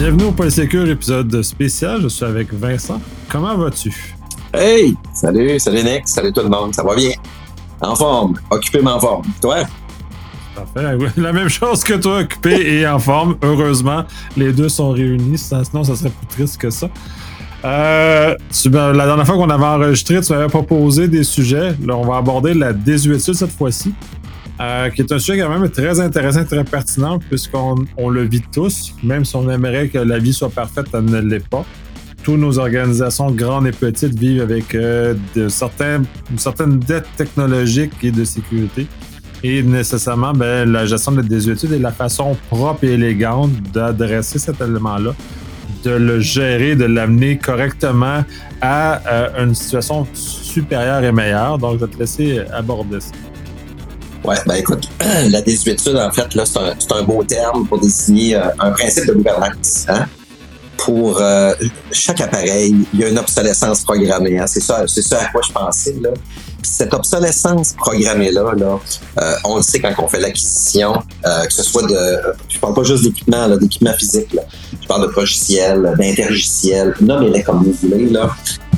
Bienvenue au Polysécure, épisode spécial. Je suis avec Vincent. Comment vas-tu? Hey! Salut Nick, salut tout le monde, ça va bien? En forme, occupé mais en forme. Toi? Parfait. La même chose que toi, occupé et en forme. Heureusement, les deux sont réunis. Sinon, ça serait plus triste que ça. La dernière fois qu'on avait enregistré, tu m'avais proposé des sujets. Là, on va aborder la désuétude cette fois-ci, qui est un sujet quand même très intéressant, très pertinent, puisqu'on le vit tous, même si on aimerait que la vie soit parfaite, elle ne l'est pas. Toutes nos organisations, grandes et petites, vivent avec une certaine dette technologique et de sécurité. Et nécessairement, la gestion de la désuétude est la façon propre et élégante d'adresser cet élément-là, de le gérer, de l'amener correctement à une situation supérieure et meilleure. Donc, je vais te laisser aborder ça. Ouais, écoute, la désuétude, en fait, là, c'est un beau terme pour désigner un principe de gouvernance. Hein? Pour chaque appareil, il y a une obsolescence programmée. Hein? C'est ça à quoi je pensais. Là. Puis cette obsolescence programmée-là, on le sait quand on fait l'acquisition, que ce soit je parle pas juste d'équipement physique. Là. Je parle de logiciel, d'interlogiciel, nommez-les comme vous voulez. Là.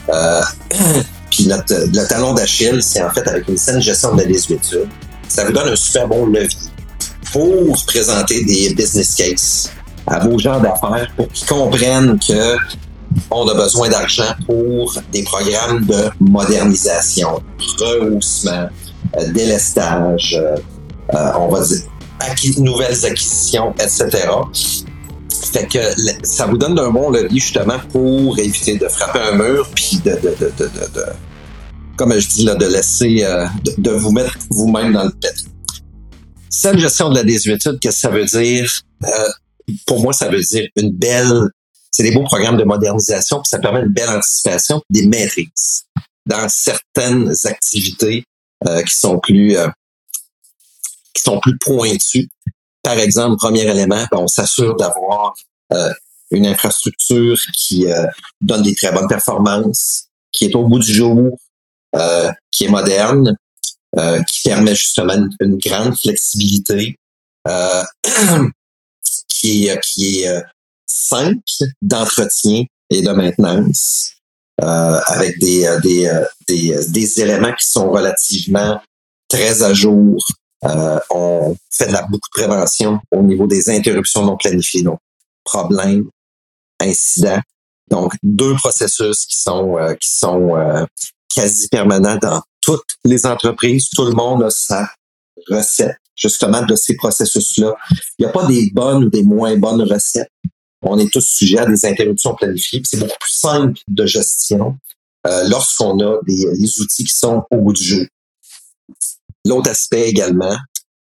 Puis le talon d'Achille, c'est en fait avec une saine gestion de la désuétude. Ça vous donne un super bon levier pour présenter des business cases à vos gens d'affaires pour qu'ils comprennent qu'on a besoin d'argent pour des programmes de modernisation, rehaussement, délestage, on va dire nouvelles acquisitions, etc. Fait que ça vous donne un bon levier justement pour éviter de frapper un mur puis de comme je dis là, de laisser de vous mettre vous-même dans le pétrin. Cette gestion de la désuétude, qu'est-ce que ça veut dire? Pour moi, ça veut dire c'est des beaux programmes de modernisation, puis ça permet une belle anticipation, des maîtrises dans certaines activités qui sont plus pointues. Par exemple, premier élément, on s'assure d'avoir une infrastructure qui donne des très bonnes performances, qui est au bout du jour, qui est moderne, qui permet justement une grande flexibilité, qui est simple d'entretien et de maintenance, avec des éléments qui sont relativement très à jour. On fait beaucoup de prévention au niveau des interruptions non planifiées, donc problèmes, incidents. Donc, deux processus qui sont quasi permanents dans toutes les entreprises. Tout le monde a sa recette, justement, de ces processus-là. Il n'y a pas des bonnes ou des moins bonnes recettes. On est tous sujets à des interruptions planifiées. C'est beaucoup plus simple de gestion lorsqu'on a les outils qui sont au bout du jour. L'autre aspect également,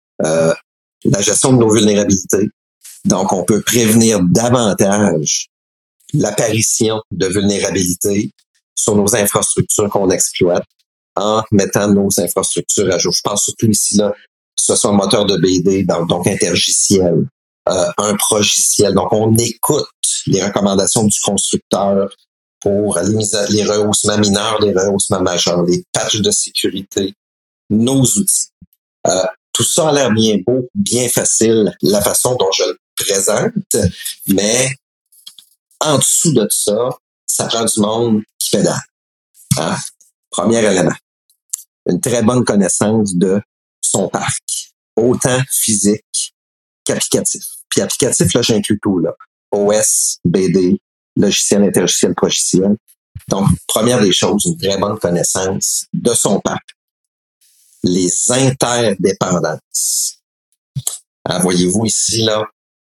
la gestion de nos vulnérabilités. Donc, on peut prévenir davantage l'apparition de vulnérabilités sur nos infrastructures qu'on exploite en mettant nos infrastructures à jour. Je pense surtout ici, là, que ce soit un moteur de BD, donc interlogiciel, un progiciel. Donc, on écoute les recommandations du constructeur pour les rehaussements mineurs, les rehaussements majeurs, les patchs de sécurité, nos outils. Tout ça a l'air bien beau, bien facile, la façon dont je le présente, mais en dessous de ça, ça prend du monde qui pédale. Hein? Premier élément. Une très bonne connaissance de son parc, autant physique qu'applicatif. Puis applicatif, là, j'inclus tout, là. OS, BD, logiciel, interlogiciel, progiciel. Donc, première des choses, une très bonne connaissance de son parc. Les interdépendances. Alors, voyez-vous ici, là,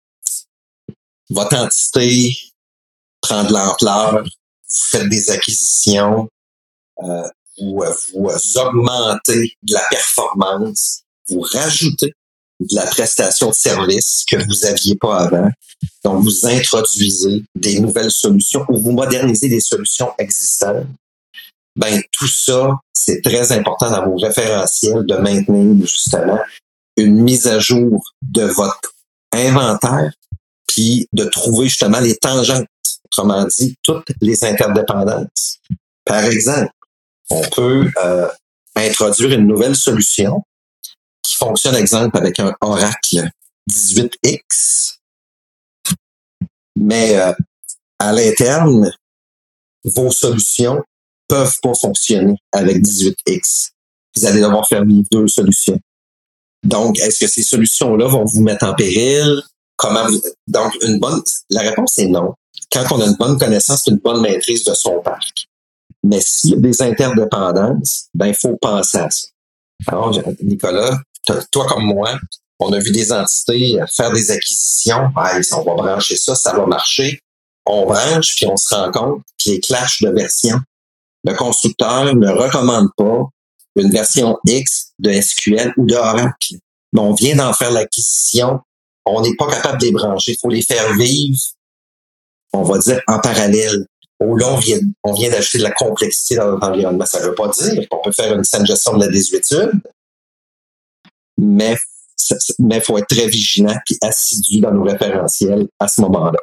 votre entité prend de l'ampleur, vous faites des acquisitions, vous augmentez de la performance, vous rajoutez de la prestation de service que vous aviez pas avant. Donc, vous introduisez des nouvelles solutions ou vous modernisez des solutions existantes. Tout ça, c'est très important dans vos référentiels de maintenir justement une mise à jour de votre inventaire puis de trouver justement les tangentes, autrement dit, toutes les interdépendances. Par exemple, on peut introduire une nouvelle solution qui fonctionne, exemple, avec un Oracle 18X Mais à l'interne, vos solutions peuvent pas fonctionner avec 18X. Vous allez devoir faire vivre 2 solutions. Donc, est-ce que ces solutions-là vont vous mettre en péril? Donc, la réponse est non. Quand on a une bonne connaissance, une bonne maîtrise de son parc. Mais s'il y a des interdépendances, il faut penser à ça. Alors, Nicolas, toi comme moi, on a vu des entités faire des acquisitions. On va brancher ça va marcher. On branche, puis on se rend compte qu'il y a clash de versions. Le constructeur ne recommande pas une version X de SQL ou d'Oracle. Mais on vient d'en faire l'acquisition. On n'est pas capable de les brancher. Il faut les faire vivre, on va dire, en parallèle. Là, on vient d'ajouter de la complexité dans notre environnement. Ça ne veut pas dire qu'on peut faire une saine gestion de la désuétude, mais il faut être très vigilant et assidu dans nos référentiels à ce moment-là.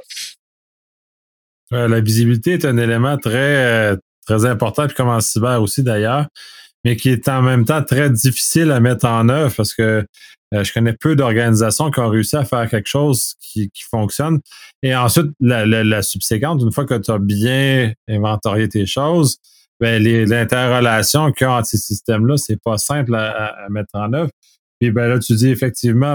La visibilité est un élément très, très important, puis comme en cyber aussi d'ailleurs, mais qui est en même temps très difficile à mettre en œuvre parce que je connais peu d'organisations qui ont réussi à faire quelque chose qui fonctionne. Et ensuite, la subséquente, une fois que tu as bien inventorié tes choses, l'interrelation qu'il y a entre ces systèmes-là, c'est pas simple à mettre en œuvre. Puis là, tu dis effectivement,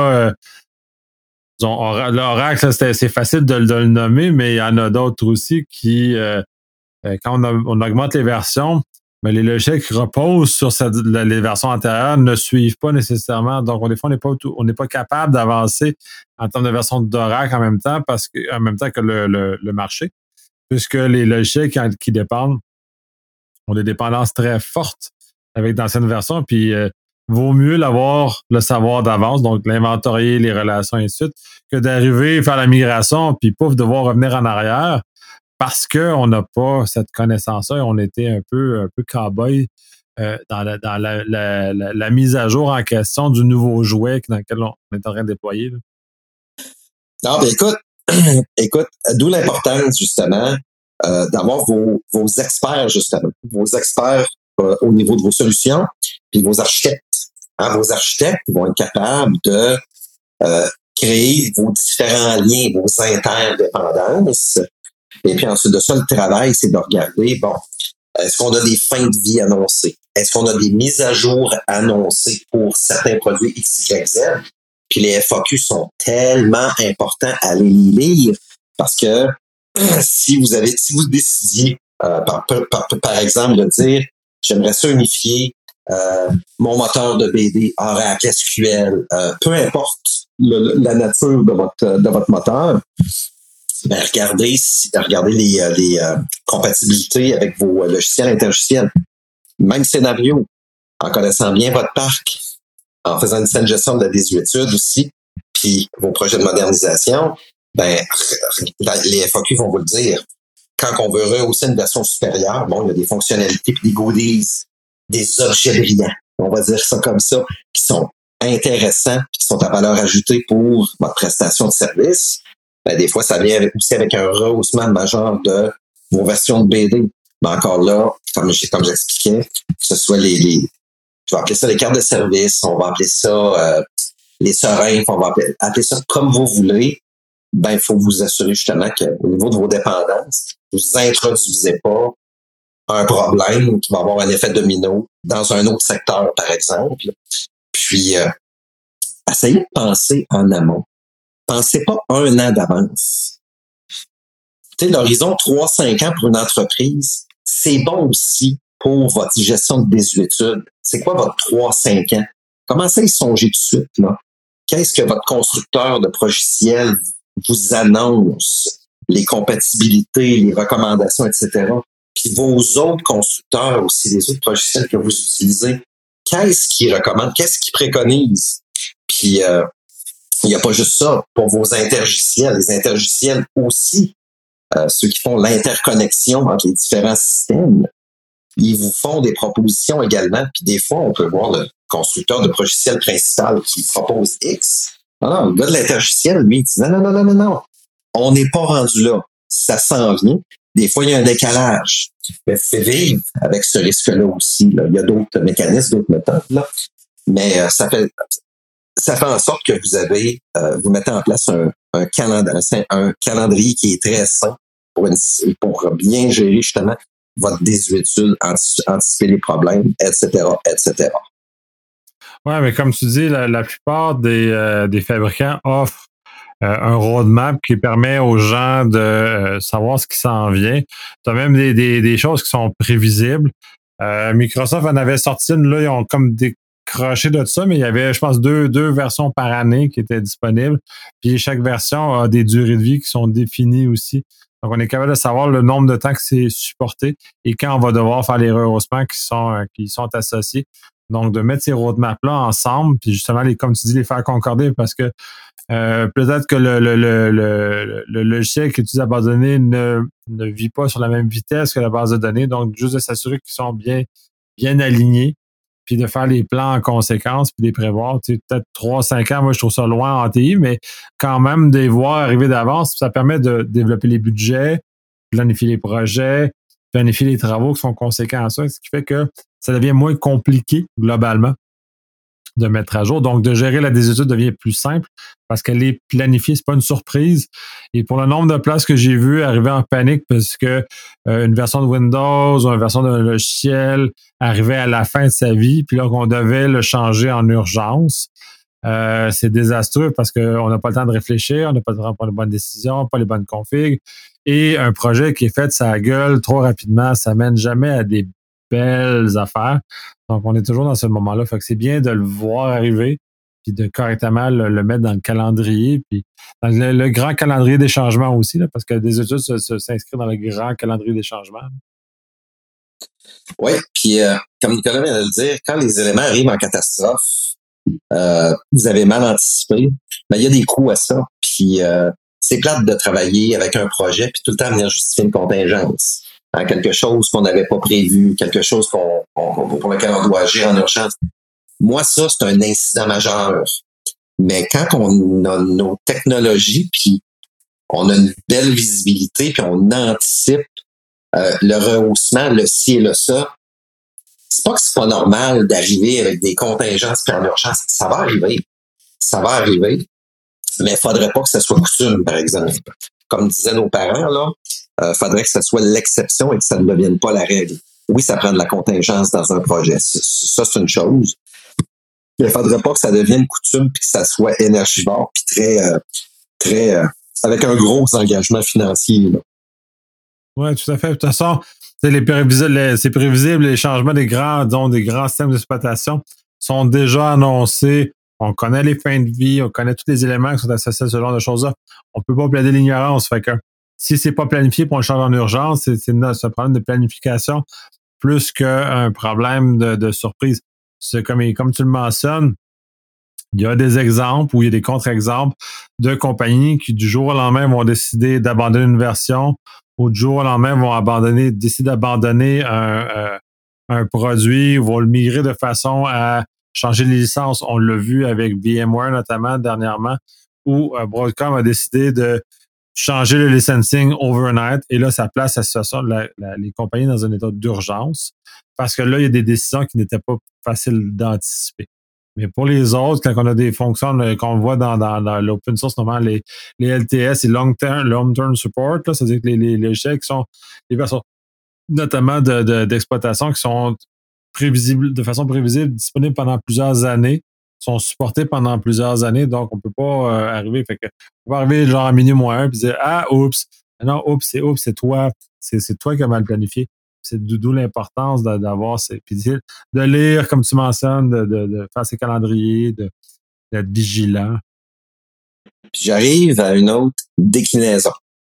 l'Oracle, c'est facile de le nommer, mais il y en a d'autres aussi qui, quand on augmente les versions, les logiciels qui reposent sur les versions antérieures ne suivent pas nécessairement. Donc, des fois, on n'est pas capable d'avancer en termes de version d'Oracle en même temps que le marché, puisque les logiciels qui dépendent ont des dépendances très fortes avec d'anciennes versions, puis vaut mieux le savoir d'avance, donc l'inventorier, les relations, et ainsi de suite, que d'arriver, faire la migration, puis devoir revenir en arrière, parce qu'on n'a pas cette connaissance-là et on était un peu cow-boy dans la mise à jour en question du nouveau jouet dans lequel on est en train de déployer. Là. Non, écoute, d'où l'importance, justement, d'avoir vos experts, justement, vos experts au niveau de vos solutions, puis vos architectes. Vos architectes vont être capables de créer vos différents liens, vos interdépendances. Et puis ensuite de ça, le travail, c'est de regarder, est-ce qu'on a des fins de vie annoncées? Est-ce qu'on a des mises à jour annoncées pour certains produits X, Y, Z? Puis les FAQ sont tellement importants à les lire parce que si vous décidiez, par exemple, de dire, j'aimerais ça unifier mon moteur de BD, Oracle, SQL, peu importe la nature de votre moteur, regardez les compatibilités avec vos logiciels interlogiciels. Même scénario, en connaissant bien votre parc, en faisant une saine gestion de la désuétude aussi, puis vos projets de modernisation, les FAQ vont vous le dire. Quand on veut rehausser une version supérieure, il y a des fonctionnalités puis des goodies, des objets brillants, on va dire ça comme ça, qui sont intéressants, qui sont à valeur ajoutée pour votre prestation de service. Des fois, ça vient aussi avec un rehaussement majeur de vos versions de BD. Mais encore là, comme j'expliquais, que ce soit je vais appeler ça les cartes de service, on va appeler ça les seringues, on va appeler ça comme vous voulez. Il faut vous assurer justement qu'au niveau de vos dépendances, vous introduisez pas un problème qui va avoir un effet domino dans un autre secteur, par exemple. Puis, essayez de penser en amont. Pensez pas 1 an d'avance. L'horizon 3-5 ans pour une entreprise, c'est bon aussi pour votre gestion de désuétude. C'est quoi votre 3-5 ans? Commencez à y songer tout de suite, là. Qu'est-ce que votre constructeur de logiciels vous annonce? Les compatibilités, les recommandations, etc. Puis vos autres constructeurs aussi, les autres logiciels que vous utilisez, qu'est-ce qu'ils recommandent? Qu'est-ce qu'ils préconisent? Puis, il n'y a pas juste ça. Pour vos interlogiciels, les interlogiciels aussi, ceux qui font l'interconnexion entre les différents systèmes, ils vous font des propositions également. Puis des fois, on peut voir le constructeur de logiciel principal qui propose X. Non, le gars de l'interlogiciel, lui, il dit non. On n'est pas rendu là. Ça s'en vient. Des fois, il y a un décalage. Mais vous pouvez vivre avec ce risque-là aussi. Là. Il y a d'autres mécanismes, d'autres méthodes. Là. Mais ça fait en sorte que vous mettez en place un calendrier qui est très sain pour bien gérer justement votre désuétude, anticiper les problèmes, etc., etc. Ouais, mais comme tu dis, la plupart des fabricants offrent un roadmap qui permet aux gens de savoir ce qui s'en vient. Tu as même des choses qui sont prévisibles. Microsoft en avait sorti une, là, ils ont comme décroché de ça, mais il y avait, je pense, deux versions par année qui étaient disponibles. Puis chaque version a des durées de vie qui sont définies aussi. Donc, on est capable de savoir le nombre de temps que c'est supporté et quand on va devoir faire les rehaussements qui sont associés. Donc, de mettre ces roadmaps-là ensemble, puis justement, comme tu dis, les faire concorder parce que peut-être que le logiciel que tu utilises à base de données ne vit pas sur la même vitesse que la base de données. Donc, juste de s'assurer qu'ils sont bien alignés, puis de faire les plans en conséquence, puis de les prévoir. Tu sais, peut-être 3-5 ans, moi, je trouve ça loin en TI, mais quand même, de les voir arriver d'avance, ça permet de développer les budgets, planifier les projets, planifier les travaux qui sont conséquents à ça, ce qui fait que ça devient moins compliqué globalement de mettre à jour. Donc, de gérer la désétude devient plus simple parce qu'elle est planifiée, c'est pas une surprise. Et pour le nombre de places que j'ai vues arriver en panique parce que une version de Windows ou une version d'un logiciel arrivait à la fin de sa vie, puis là qu'on devait le changer en urgence, c'est désastreux parce qu'on n'a pas le temps de réfléchir, on n'a pas le temps de prendre les bonnes décisions, pas les bonnes configs. Et un projet qui est fait de sa gueule trop rapidement, ça mène jamais à des belles affaires. Donc, on est toujours dans ce moment-là. Fait que c'est bien de le voir arriver, puis de correctement le mettre dans le calendrier, puis dans le grand calendrier des changements aussi, là, parce que des études s'inscrivent dans le grand calendrier des changements. Oui, puis comme Nicolas vient de le dire, quand les éléments arrivent en catastrophe, vous avez mal anticipé, mais il y a des coûts à ça. Puis c'est plate de travailler avec un projet puis tout le temps venir justifier une contingence. Hein, quelque chose qu'on n'avait pas prévu, quelque chose pour lequel on doit agir en urgence. Moi, ça, c'est un incident majeur. Mais quand on a nos technologies, puis on a une belle visibilité, puis on anticipe le rehaussement, le ci et le ça, c'est pas que c'est pas normal d'arriver avec des contingences puis en urgence. Ça va arriver. Ça va arriver. Mais il faudrait pas que ça soit coutume, par exemple. Comme disaient nos parents, là, faudrait que ça soit l'exception et que ça ne devienne pas la règle. Oui, ça prend de la contingence dans un projet. Ça, c'est une chose. Mais il faudrait pas que ça devienne coutume puis que ça soit énergivore puis très avec un gros engagement financier. Oui, tout à fait. De toute façon, c'est prévisible, les changements des grands systèmes d'exploitation sont déjà annoncés. On connaît les fins de vie, on connaît tous les éléments qui sont associés à ce genre de choses-là. On peut pas plaider l'ignorance. Fait que si c'est pas planifié pour un changement en urgence, c'est un problème de planification plus qu'un problème de surprise. C'est comme tu le mentionnes, il y a des exemples ou il y a des contre-exemples de compagnies qui, du jour au lendemain, vont décider d'abandonner une version ou du jour au lendemain vont décider d'abandonner un produit ou vont le migrer de façon à changer les licences. On l'a vu avec VMware notamment dernièrement, où Broadcom a décidé de changer le licensing overnight et là, ça place la situation les compagnies dans un état d'urgence parce que là, il y a des décisions qui n'étaient pas faciles d'anticiper. Mais pour les autres, quand on a des fonctions qu'on voit dans l'open source, normalement, les LTS et long-term support, là, c'est-à-dire que les logiciels qui sont les versions notamment d'exploitation qui sont prévisibles, de façon prévisible, disponibles pendant plusieurs années, sont supportés pendant plusieurs années, donc on peut pas arriver. Fait que on peut arriver genre à minuit-1 puis dire ah oups, non oups c'est toi, c'est toi qui as mal planifié. C'est d'où l'importance d'avoir puis de lire comme tu mentionnes, de faire ses calendriers, d'être vigilant. Puis j'arrive à une autre déclinaison.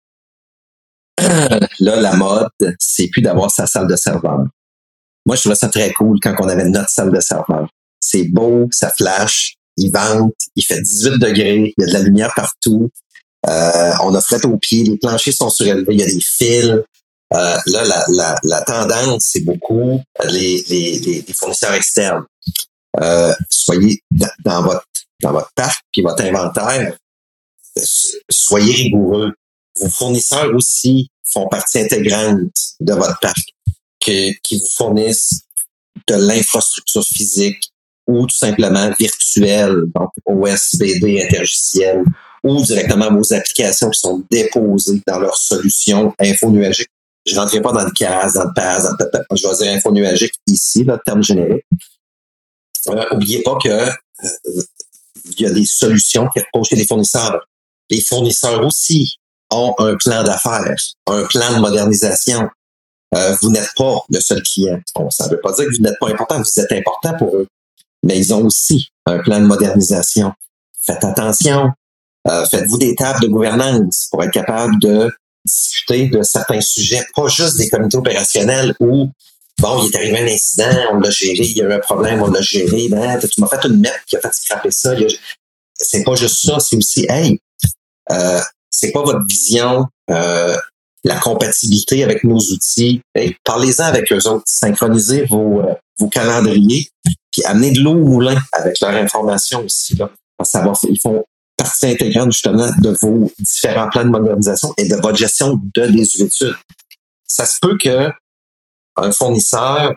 Là, la mode, c'est plus d'avoir sa salle de serveur. Moi, je trouvais ça très cool quand on avait notre salle de serveur. C'est beau, ça flash, il vente, il fait 18 degrés, il y a de la lumière partout. On a fret aux pieds, les planchers sont surélevés, il y a des fils. Là, la tendance, c'est beaucoup les fournisseurs externes. Soyez dans votre parc puis votre inventaire, soyez rigoureux. Vos fournisseurs aussi font partie intégrante de votre parc, qui vous fournissent de l'infrastructure physique ou tout simplement virtuels, donc OSBD interlogiciels, ou directement vos applications qui sont déposées dans leur solution info-nuagique. Je ne rentrerai pas dans le CAS, dans le PAS, je vais dire info-nuagique ici, le terme générique. N'oubliez pas que il y a des solutions qui reposent chez les fournisseurs. Les fournisseurs aussi ont un plan d'affaires, un plan de modernisation. Vous n'êtes pas le seul client. Bon, ça ne veut pas dire que vous n'êtes pas important, vous êtes important pour eux. Mais ils ont aussi un plan de modernisation. Faites attention. Faites-vous des tables de gouvernance pour être capable de discuter de certains sujets, pas juste des comités opérationnels où, bon, il est arrivé un incident, on l'a géré, il y a eu un problème, on l'a géré, ben, tu m'as fait une map qui a fait scraper ça. C'est pas juste ça, c'est aussi, hey, c'est quoi votre vision, la compatibilité avec nos outils? Hey, parlez-en avec eux autres, synchronisez vos calendriers, puis amenez de l'eau au moulin avec leur information aussi, là. Ils font partie intégrante justement de vos différents plans de modernisation et de votre gestion de désuétude. Ça se peut que un fournisseur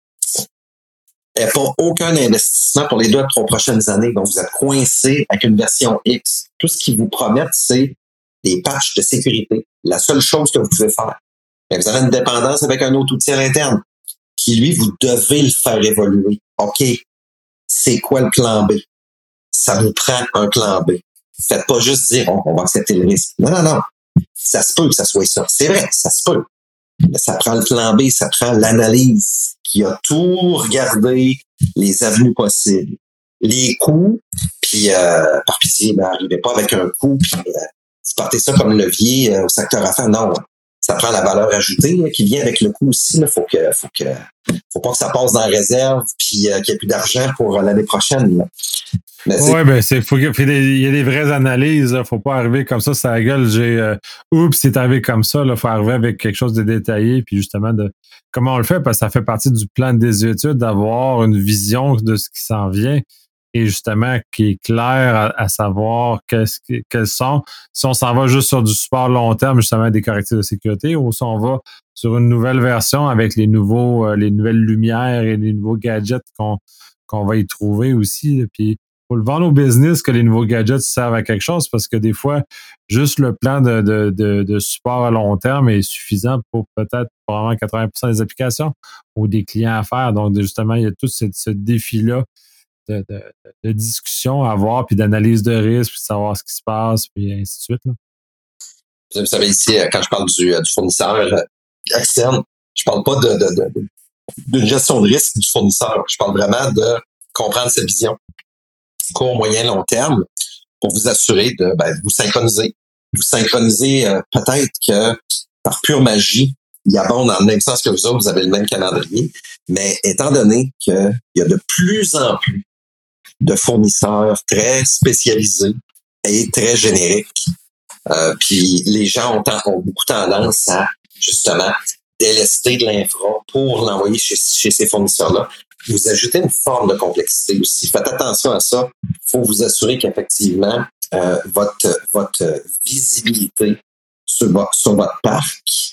n'ait pas aucun investissement pour les 2 à 3 prochaines années, donc vous êtes coincé avec une version X. Tout ce qu'ils vous promettent, c'est des patchs de sécurité. La seule chose que vous pouvez faire. Mais vous avez une dépendance avec un autre outil à l'interne qui, lui, vous devez le faire évoluer. OK, c'est quoi le plan B? Ça vous prend un plan B. Faites pas juste dire on va accepter le risque. Non. Ça se peut que ça soit ça. C'est vrai, ça se peut. Mais ça prend le plan B, ça prend l'analyse qui a tout regardé, les avenues possibles, les coûts, puis par pitié, n'arrivez pas avec un coût, puis partez ça comme levier au secteur affaires. Non, ça prend la valeur ajoutée qui vient avec le coût aussi. Faut pas que ça passe dans la réserve, puis qu'il n'y ait plus d'argent pour l'année prochaine. Là. Oui, il y a des vraies analyses. Là. Faut pas arriver comme ça la gueule. Oups, c'est arrivé comme ça. Il faut arriver avec quelque chose de détaillé, puis justement de comment on le fait, parce que ça fait partie du plan de désuétude d'avoir une vision de ce qui s'en vient et justement qui est clair à savoir quels sont. Si on s'en va juste sur du support long terme, justement des correctifs de sécurité, ou si on va sur une nouvelle version avec les nouvelles lumières et les nouveaux gadgets qu'on va y trouver aussi. Puis faut le vendre au business que les nouveaux gadgets servent à quelque chose, parce que des fois, juste le plan de support à long terme est suffisant pour peut-être probablement 80% des applications ou des clients à faire. Donc, justement, il y a tout ce défi-là de discussion à avoir, puis d'analyse de risque, puis de savoir ce qui se passe, puis ainsi de suite. Là. Vous savez, ici, quand je parle du fournisseur externe, je parle pas d'une gestion de risque du fournisseur. Je parle vraiment de comprendre sa vision court, moyen, long terme pour vous assurer de vous synchroniser. Vous synchronisez peut-être que par pure magie, il abonde dans le même sens que vous autres, vous avez le même calendrier, mais étant donné qu'il y a de plus en plus de fournisseurs très spécialisés et très génériques, puis les gens ont beaucoup tendance à justement délester de l'infra pour l'envoyer chez ces fournisseurs-là. Vous ajoutez une forme de complexité aussi. Faites attention à ça. Il faut vous assurer qu'effectivement, votre visibilité sur votre parc,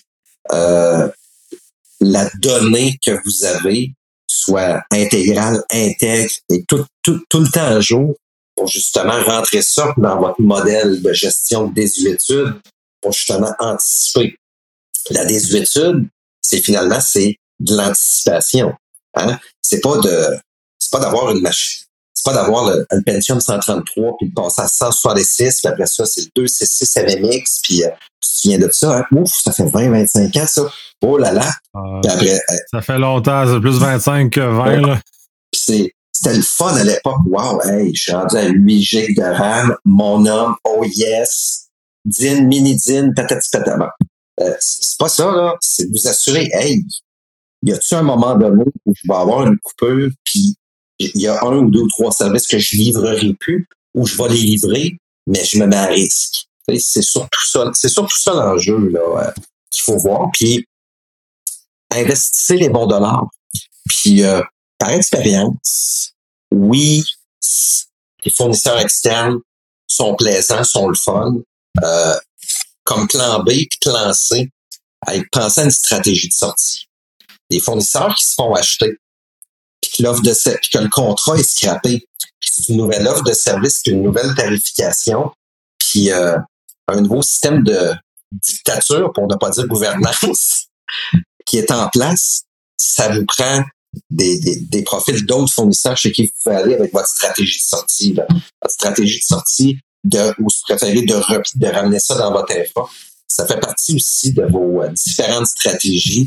la donnée que vous avez soit intégrale, intègre et tout le temps à jour pour justement rentrer ça dans votre modèle de gestion de désuétude pour justement anticiper. La désuétude, c'est de l'anticipation. Hein? C'est pas d'avoir une machine. C'est pas d'avoir une Pentium 133 puis de passer à 166, puis après ça, c'est le 266 MMX, puis tu te souviens de ça, hein? Ouf, ça fait 20-25 ans, ça. Oh là là. Puis après, ça fait longtemps, c'est plus 25 que 20, là. Puis c'était le fun à l'époque. Wow, hey, je suis rendu à 8 GB de RAM, mon homme, oh yes, mini-DIN, patati patata. C'est pas ça, là. C'est de vous assurer, hey, y a-t-il un moment donné où je vais avoir une coupure, puis il y a 1 ou 2 ou 3 services que je livrerai plus, ou je vais les livrer, mais je me mets à risque. C'est surtout ça l'enjeu là qu'il faut voir. Puis investissez les bons dollars. Puis par expérience, oui, les fournisseurs externes sont plaisants, sont le fun. Comme plan B puis plan C, pensez à une stratégie de sortie. Des fournisseurs qui se font acheter puis puis que le contrat est scrappé. Puis c'est une nouvelle offre de service, puis une nouvelle tarification, puis un nouveau système de dictature, pour ne pas dire gouvernance, qui est en place. Ça vous prend des profils d'autres fournisseurs chez qui vous pouvez aller avec votre stratégie de sortie. Là. Votre stratégie de sortie, ou si vous préférez de ramener ça dans votre infra. Ça fait partie aussi de vos différentes stratégies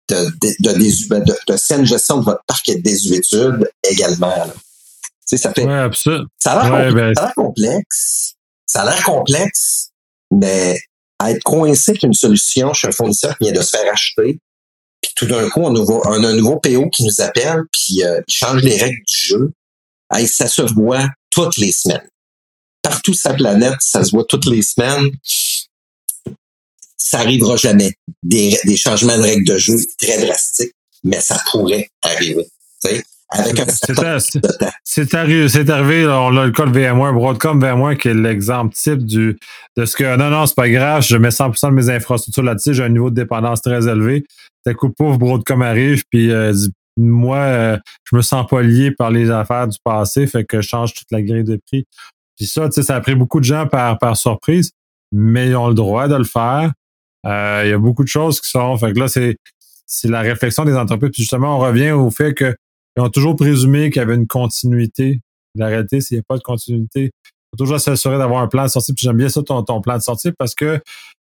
de saine gestion de votre parc et de désuétude également. Là. Tu sais, ça a l'air complexe. Ça a l'air complexe, mais à être coincé avec une solution chez un fournisseur qui vient de se faire acheter, puis tout d'un coup, on a un nouveau PO qui nous appelle, puis il change les règles du jeu. Hey, ça se voit toutes les semaines. Partout sur la planète, ça se voit toutes les semaines. Ça arrivera jamais. Des changements de règles de jeu très drastiques, mais ça pourrait arriver. T'sais, avec un certain de temps. C'est arrivé, là, on a le cas de VMware, Broadcom VMware, qui est l'exemple type de ce que, non, c'est pas grave, je mets 100% de mes infrastructures là-dessus, j'ai un niveau de dépendance très élevé. D'un coup, pauvre Broadcom arrive, puis moi, je me sens pas lié par les affaires du passé, fait que je change toute la grille de prix. Puis ça, tu sais, ça a pris beaucoup de gens par surprise, mais ils ont le droit de le faire. Il y a beaucoup de choses qui sont. Fait que là, c'est la réflexion des entreprises. Puis justement, on revient au fait qu'ils ont toujours présumé qu'il y avait une continuité. La réalité, s'il n'y a pas de continuité, il faut toujours s'assurer d'avoir un plan de sortie. Puis j'aime bien ça, ton plan de sortie, parce que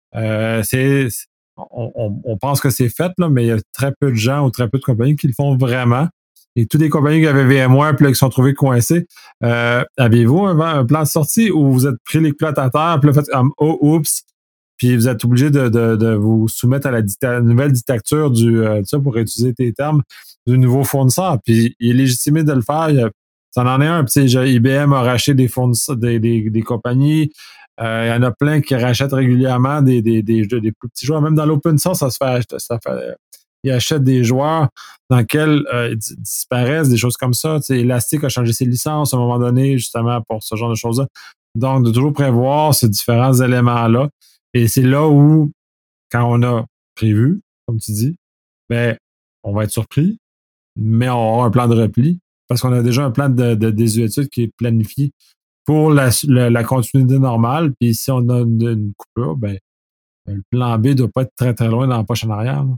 on pense que c'est fait, là, mais il y a très peu de gens ou très peu de compagnies qui le font vraiment. Et toutes les compagnies qui avaient VMware puis là, qui sont trouvées coincées, aviez-vous un plan de sortie ou vous êtes pris l'exploitateur puis là, faites oh, oups, puis vous êtes obligé de vous soumettre à la nouvelle dictature ça pour utiliser tes termes, du nouveau fournisseur. Puis il est légitimé de le faire. Ça en est un. Puis IBM a racheté des fournisseurs, des compagnies. Il y en a plein qui rachètent régulièrement des plus petits joueurs. Même dans l'open source, ça fait ils achètent des joueurs dans lesquels ils disparaissent, des choses comme ça. Tu sais, Elastic a changé ses licences à un moment donné, justement, pour ce genre de choses-là. Donc, de toujours prévoir ces différents éléments-là. Et c'est là où, quand on a prévu, comme tu dis, ben, on va être surpris, mais on aura un plan de repli parce qu'on a déjà un plan de désuétude qui est planifié pour la continuité normale. Puis si on a une coupure, ben, le plan B ne doit pas être très, très loin dans la poche en arrière. Là.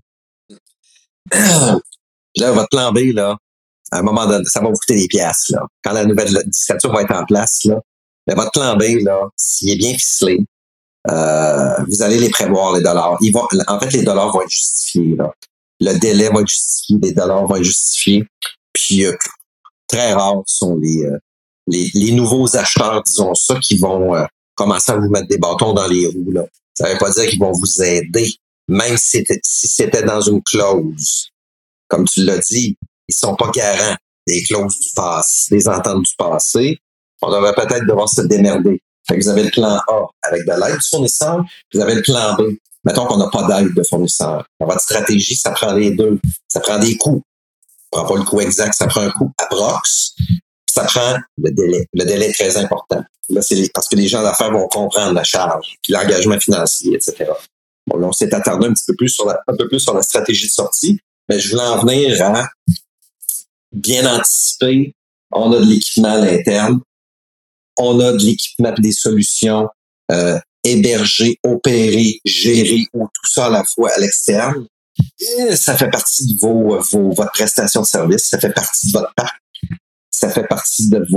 Là, votre plan B, là, à un moment donné, ça va vous coûter des piastres, là. Quand la nouvelle dictature va être en place, là, mais votre plan B, là, s'il est bien ficelé, vous allez les prévoir, les dollars. En fait, les dollars vont être justifiés, là. Le délai va être justifié, les dollars vont être justifiés. Puis, très rares sont les nouveaux acheteurs, disons ça, qui vont commencer à vous mettre des bâtons dans les roues, là. Ça veut pas dire qu'ils vont vous aider. Même si c'était dans une clause, comme tu l'as dit, ils sont pas garants des clauses du passé, des ententes du passé. On devrait peut-être devoir se démerder. Fait que vous avez le plan A avec de l'aide du fournisseur, vous avez le plan B. Mettons qu'on n'a pas d'aide de fournisseur. Dans votre stratégie, ça prend les deux. Ça prend des coûts. Ça prend pas le coût exact, ça prend un coût approx. Ça prend le délai. Le délai est très important. Là, parce que les gens d'affaires vont comprendre la charge, puis l'engagement financier, etc. Bon, là, on s'est attardé un peu plus sur la stratégie de sortie, mais je voulais en venir à bien anticiper. On a de l'équipement à l'interne, on a de l'équipement et des solutions hébergées, opérées, gérées, ou tout ça à la fois à l'externe. Et ça fait partie de votre prestation de service, ça fait partie de votre parc, ça fait partie de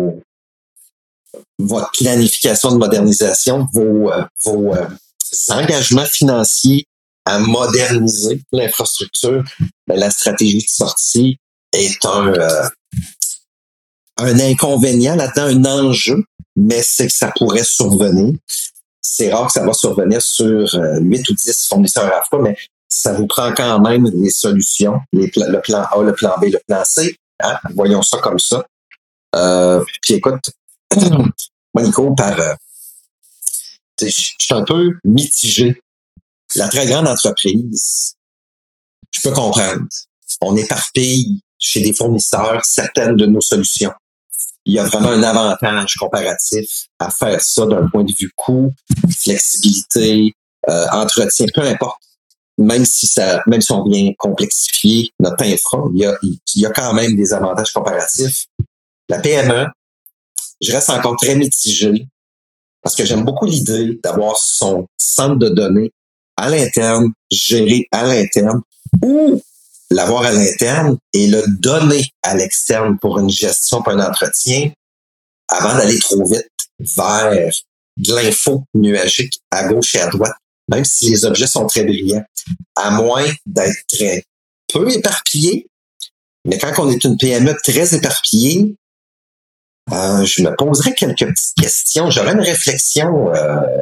votre planification de modernisation, vos engagements financiers à moderniser l'infrastructure. Mais la stratégie de sortie est un inconvénient là-dedans, un enjeu, mais c'est que ça pourrait survenir. C'est rare que ça va survenir sur 8 ou 10 fournisseurs à la fois, mais ça vous prend quand même des solutions, le plan A, le plan B, le plan C. Hein? Voyons ça comme ça. Puis écoute, moi, Nico, je suis un peu mitigé. La très grande entreprise, je peux comprendre. On éparpille chez des fournisseurs certaines de nos solutions. Il y a vraiment un avantage comparatif à faire ça d'un point de vue coût, flexibilité, entretien, peu importe. même si on vient complexifier notre infra, il y a quand même des avantages comparatifs. La PME, je reste encore très mitigé parce que j'aime beaucoup l'idée d'avoir son centre de données à l'interne, géré à l'interne, ou l'avoir à l'interne et le donner à l'externe pour une gestion, pour un entretien, avant d'aller trop vite vers de l'info nuagique à gauche et à droite, même si les objets sont très brillants, à moins d'être très peu éparpillé. Mais quand on est une PME très éparpillée, je me poserais quelques petites questions. J'aurais une réflexion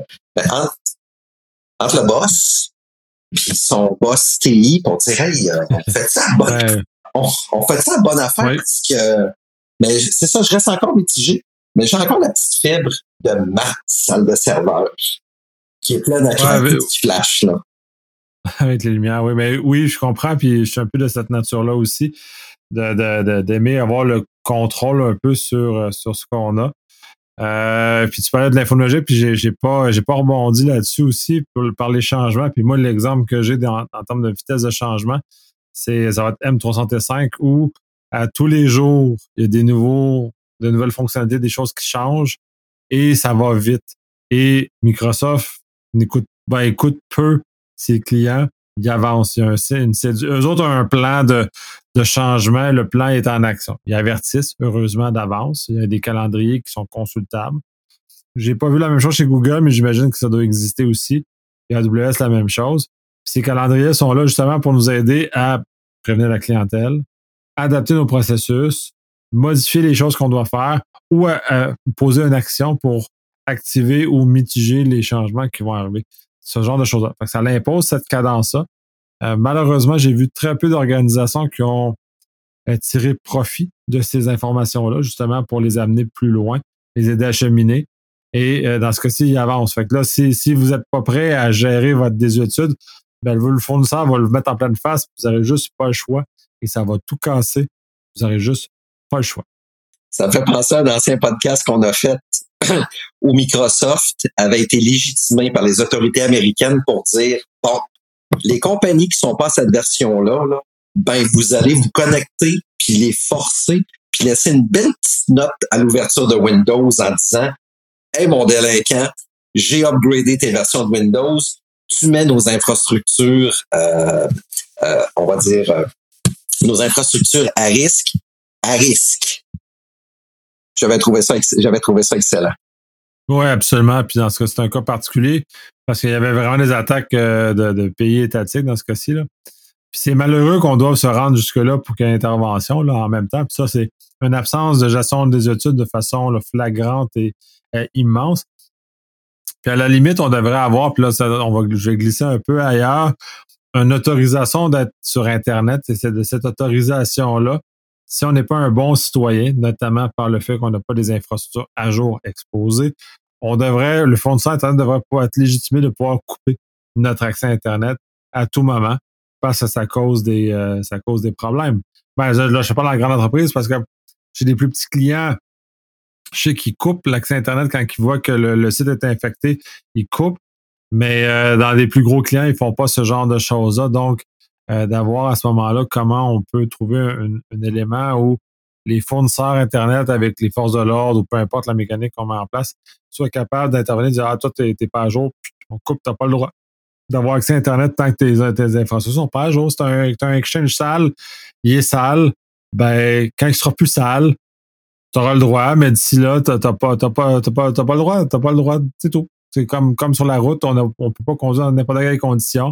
entre le boss et son boss TI pour dire hey, on fait ça à bonne, on fait ça à bonne affaire parce que. Mais c'est ça, je reste encore mitigé. Mais j'ai encore la petite fibre de ma salle de serveur qui est pleine de petits flashs, là. Avec les lumières, oui. Mais oui, je comprends, puis je suis un peu de cette nature-là aussi, d'aimer avoir le contrôle un peu sur ce qu'on a. Puis tu parlais de l'infonuagique, puis j'ai pas rebondi là-dessus aussi par les changements. Puis moi, l'exemple que j'ai en termes de vitesse de changement, ça va être M365 où à tous les jours, il y a de nouvelles fonctionnalités, des choses qui changent et ça va vite. Et Microsoft écoute peu ses clients, ils avancent. Eux autres ont un plan de changement, le plan est en action. Ils avertissent, heureusement, d'avance. Il y a des calendriers qui sont consultables. J'ai pas vu la même chose chez Google, mais j'imagine que ça doit exister aussi. Et AWS, la même chose. Puis ces calendriers sont là justement pour nous aider à prévenir la clientèle, adapter nos processus, modifier les choses qu'on doit faire ou poser une action pour activer ou mitiger les changements qui vont arriver. Ce genre de choses-là. Ça l'impose, cette cadence-là. Malheureusement, j'ai vu très peu d'organisations qui ont tiré profit de ces informations-là, justement pour les amener plus loin, les aider à cheminer. Et dans ce cas-ci, ils avancent. Fait que là, si vous n'êtes pas prêt à gérer votre désuétude, ben, le fournisseur va le mettre en pleine face, vous n'aurez juste pas le choix et ça va tout casser. Vous n'aurez juste pas le choix. Ça me fait penser à un ancien podcast qu'on a fait où Microsoft avait été légitimé par les autorités américaines pour dire, bon, les compagnies qui sont pas à cette version-là, là, ben, vous allez vous connecter puis les forcer puis laisser une belle petite note à l'ouverture de Windows en disant, hey, mon délinquant, j'ai upgradé tes versions de Windows, tu mets nos infrastructures, on va dire, nos infrastructures à risque. J'avais trouvé ça excellent. Oui, absolument. Puis dans ce cas, c'est un cas particulier parce qu'il y avait vraiment des attaques de pays étatiques dans ce cas-ci, là. Puis c'est malheureux qu'on doive se rendre jusque-là pour qu'il y ait une intervention là, en même temps. Puis ça, c'est une absence de gestion des études de façon là, flagrante et immense. Puis à la limite, on devrait avoir, puis là, je vais glisser un peu ailleurs, une autorisation d'être sur Internet. Et c'est de cette autorisation-là, si on n'est pas un bon citoyen, notamment par le fait qu'on n'a pas des infrastructures à jour exposées, le fournisseur Internet devrait pouvoir être légitimé de pouvoir couper notre accès à Internet à tout moment parce que ça cause des problèmes. Ben, là, je sais pas dans la grande entreprise parce que j'ai des plus petits clients, je sais qu'ils coupent l'accès Internet quand ils voient que le site est infecté, ils coupent. Mais dans les plus gros clients, ils font pas ce genre de choses-là. Donc, d'avoir à ce moment-là comment on peut trouver un élément où les fournisseurs Internet avec les forces de l'ordre ou peu importe la mécanique qu'on met en place soient capables d'intervenir et de dire ah, toi, t'es pas à jour, puis on coupe, t'as pas le droit d'avoir accès à Internet tant que tes infrastructures sont pas à jour. C'est un exchange sale, il est sale. Ben, quand il sera plus sale, tu auras le droit, mais d'ici là, t'as pas le droit. T'as pas le droit, c'est tout. C'est comme sur la route, on peut pas conduire dans n'importe quelle condition.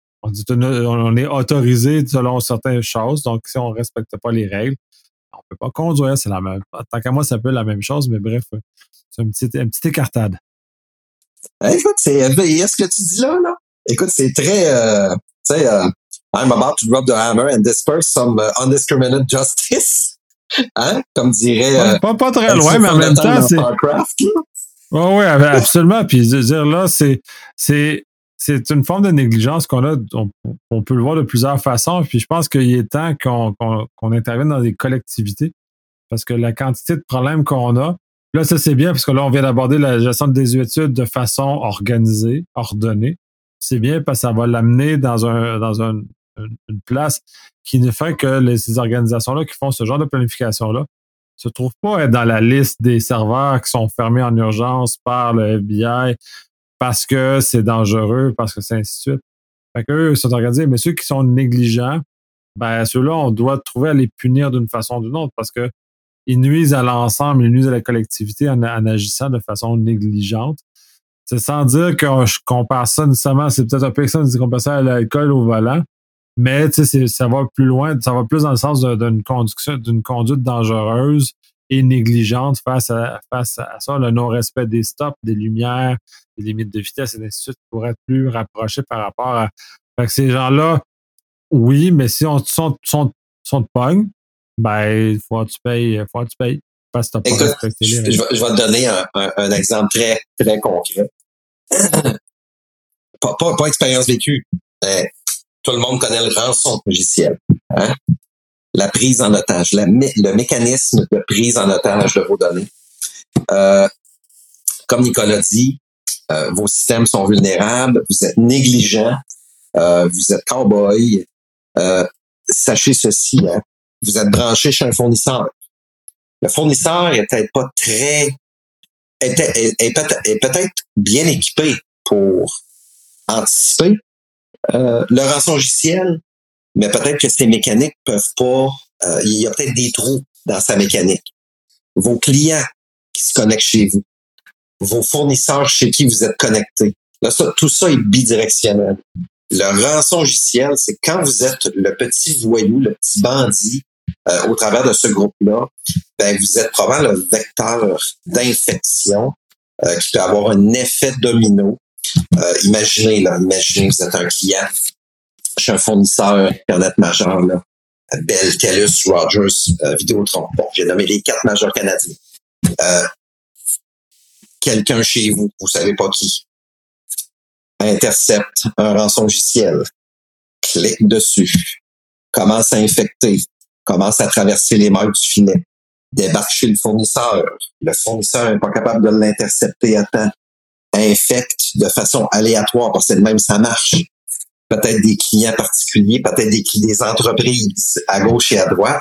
On est autorisé selon certaines choses. Donc, si on respecte pas les règles, on peut pas conduire. C'est la même. Tant qu'à moi, c'est un peu la même chose, mais bref, c'est une petite écartade. Écoute, c'est ce que tu dis là. Écoute, c'est très, tu sais, I'm about to drop the hammer and disperse some undiscriminated justice. Hein? Comme dirait. Pas très loin, mais en même temps, c'est. Oui, absolument. Puis dire là, c'est une forme de négligence qu'on a. On peut le voir de plusieurs façons. Puis je pense qu'il est temps qu'on intervienne dans des collectivités parce que la quantité de problèmes qu'on a, là, ça c'est bien parce que là, on vient d'aborder la gestion des études de façon organisée, ordonnée. c'est bien parce que ça va l'amener dans une place qui ne fait que ces organisations-là qui font ce genre de planification-là se trouvent pas être dans la liste des serveurs qui sont fermés en urgence par le FBI parce que c'est dangereux, parce que c'est ainsi de suite. Fait qu'eux, ils sont organisés, mais ceux qui sont négligents, ben ceux-là, on doit trouver à les punir d'une façon ou d'une autre parce que ils nuisent à l'ensemble, ils nuisent à la collectivité en agissant de façon négligente. C'est sans dire que je compare ça nécessairement, c'est peut-être un peu que ça, on dit qu'on compare ça à l'alcool au volant, mais ça va plus loin, ça va plus dans le sens d'une conduite dangereuse et négligente face à ça, le non-respect des stops, des lumières, des limites de vitesse et ainsi de suite pour être plus rapproché par rapport à. Fait que ces gens-là, oui, mais si on te pogne, ben, faut que tu payes, parce que t'as pas Écoute, respecté les règles. je vais te donner un exemple très, très concret. Pas expérience vécue. Tout le monde connaît le rançon logiciel. Hein? La prise en otage, le mécanisme de prise en otage de vos données. Comme Nicolas dit, vos systèmes sont vulnérables, vous êtes négligent, vous êtes cow-boy. Sachez ceci, hein, vous êtes branché chez un fournisseur. Le fournisseur est peut-être pas est peut-être bien équipé pour anticiper le rançon logiciel, mais peut-être que ces mécaniques peuvent pas. Il y a peut-être des trous dans sa mécanique. Vos clients qui se connectent chez vous, vos fournisseurs chez qui vous êtes connectés. Là, tout ça est bidirectionnel. Le rançon logiciel, c'est quand vous êtes le petit voyou, le petit bandit au travers de ce groupe-là, ben vous êtes probablement le vecteur d'infection qui peut avoir un effet domino. Imaginez, vous êtes un client chez un fournisseur Internet majeur, là, Bell, TELUS, Rogers, Vidéotron. Bon, j'ai nommé les 4 majeurs canadiens. Quelqu'un chez vous, vous savez pas qui, intercepte un rançon logiciel, clique dessus, commence à infecter, commence à traverser les mailles du filet, débarque chez le fournisseur n'est pas capable de l'intercepter à temps, infecte de façon aléatoire, parce que de même ça marche. Peut-être des clients particuliers, peut-être des entreprises à gauche et à droite.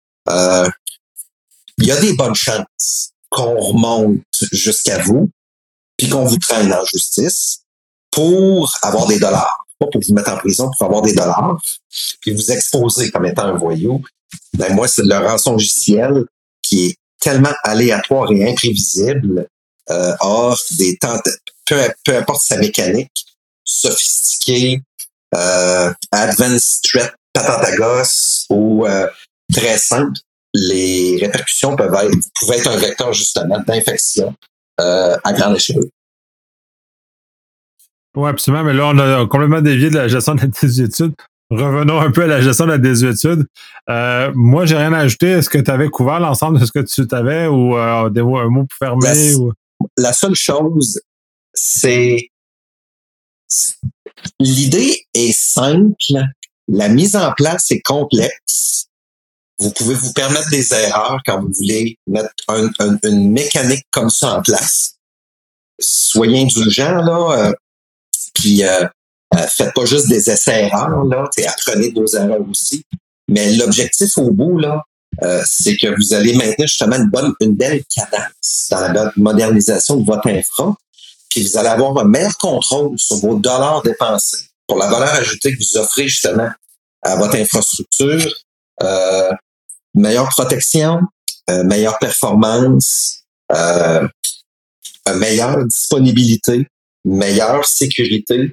Il y a des bonnes chances qu'on remonte jusqu'à vous, puis qu'on vous traîne en justice pour avoir des dollars. Pas pour vous mettre en prison, pour avoir des dollars, puis vous exposer comme étant un voyou. Ben moi, c'est le rançon logiciel qui est tellement aléatoire et imprévisible, offre des tentatives, peu importe sa mécanique, sophistiquée, advanced threat, patente à gosse ou très simple, les répercussions pouvaient être un vecteur justement d'infection à grande échelle. Oui, absolument, mais là, on a complètement dévié de la gestion de la désuétude. Revenons un peu à la gestion de la désuétude. Moi, j'ai rien à ajouter. Est-ce que tu avais couvert l'ensemble de ce que tu t'avais ou un mot pour fermer? La seule chose, c'est l'idée est simple, la mise en place est complexe. Vous pouvez vous permettre des erreurs quand vous voulez mettre une mécanique comme ça en place. Soyez indulgents, là, puis faites pas juste des essais-erreurs, là, apprenez de vos erreurs aussi. Mais l'objectif au bout, là, c'est que vous allez maintenir justement une belle cadence dans la modernisation de votre infra, puis vous allez avoir un meilleur contrôle sur vos dollars dépensés pour la valeur ajoutée que vous offrez justement à votre infrastructure, meilleure protection, meilleure performance, meilleure disponibilité, meilleure sécurité,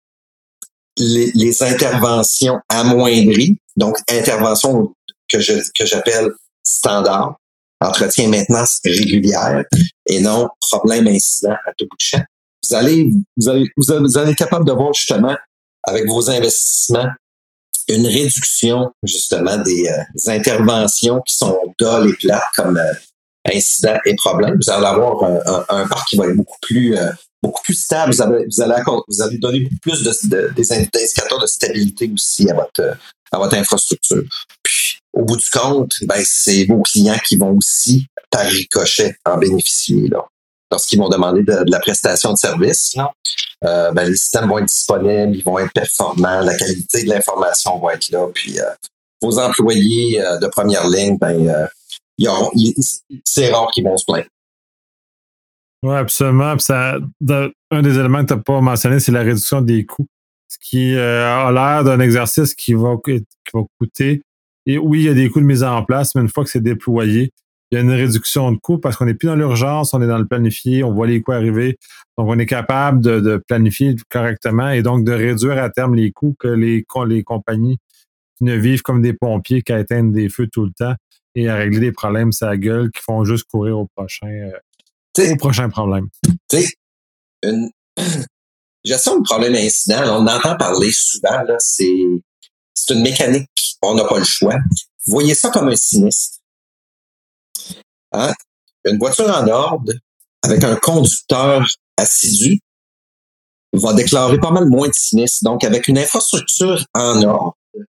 les interventions amoindries, donc interventions que j'appelle standard, entretien et maintenance régulière, et non problème incident à tout bout de champ. Vous allez être capable de voir justement avec vos investissements une réduction justement des interventions qui sont dolles et plates comme incidents et problèmes. Vous allez avoir un parc qui va être beaucoup plus stable. Vous allez donner beaucoup plus des indicateurs de stabilité aussi à votre infrastructure. Puis, au bout du compte, ben, c'est vos clients qui vont aussi, par ricochet, en bénéficier, là, lorsqu'ils vont demander de la prestation de service. Non. les systèmes vont être disponibles, ils vont être performants, la qualité de l'information va être là, puis vos employés de première ligne, c'est rare qu'ils vont se plaindre. Oui, absolument. Puis un des éléments que tu n'as pas mentionné, c'est la réduction des coûts. Ce qui a l'air d'un exercice qui va coûter. Et oui, il y a des coûts de mise en place, mais une fois que c'est déployé, il y a une réduction de coûts parce qu'on n'est plus dans l'urgence, on est dans le planifié, on voit les coûts arriver. Donc, on est capable de planifier correctement et donc de réduire à terme les coûts que les compagnies qui ne vivent comme des pompiers, qui éteignent des feux tout le temps et à régler des problèmes sur la gueule, qui font juste courir au prochain problème. Tu sais, une gestion de problème incident, là, on entend parler souvent, là, c'est une mécanique, on n'a pas le choix. Voyez ça comme un sinistre. Hein? Une voiture en ordre, avec un conducteur assidu, va déclarer pas mal moins de sinistres. Donc, avec une infrastructure en ordre,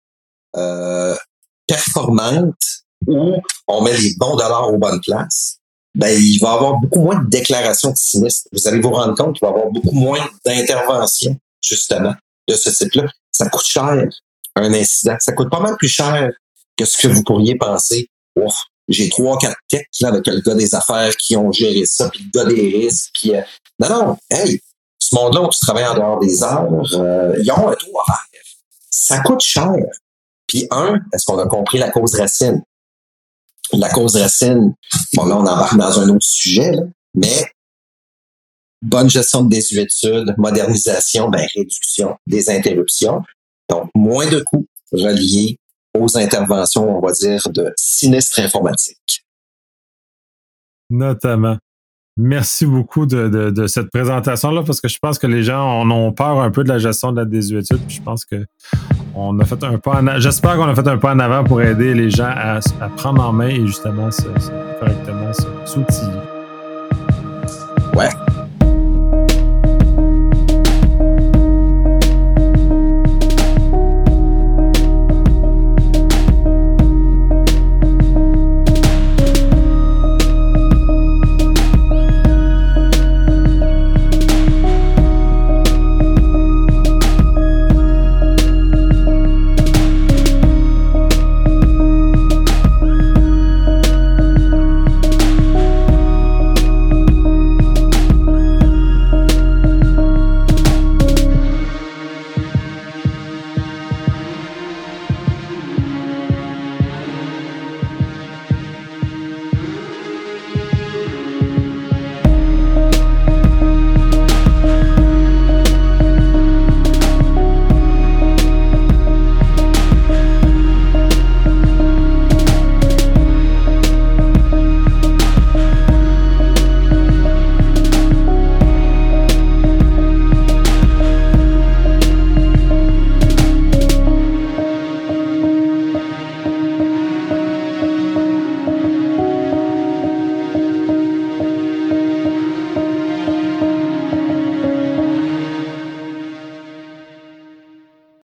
performante, où on met les bons dollars aux bonnes places, il va y avoir beaucoup moins de déclarations de sinistres. Vous allez vous rendre compte qu'il va y avoir beaucoup moins d'interventions, justement, de ce type-là. Ça coûte cher, un incident. Ça coûte pas mal plus cher que ce que vous pourriez penser. Ouf, j'ai 3-4 techs là, avec le gars des affaires qui ont géré ça, puis le gars des risques. Puis, non, hey, ce monde-là où tu travailles en dehors des heures, ils ont un taux horaire. Ça coûte cher. Puis est-ce qu'on a compris la cause racine? La cause racine, bon là, on embarque dans un autre sujet, là, mais bonne gestion de désuétude, modernisation, réduction des interruptions. Donc, moins de coûts reliés aux interventions, on va dire, de sinistres informatiques. Notamment. Merci beaucoup de cette présentation-là, parce que je pense que les gens en ont peur un peu de la gestion de la désuétude. Puis je pense que j'espère qu'on a fait un pas en avant pour aider les gens à prendre en main et justement correctement s'outiller. Ouais.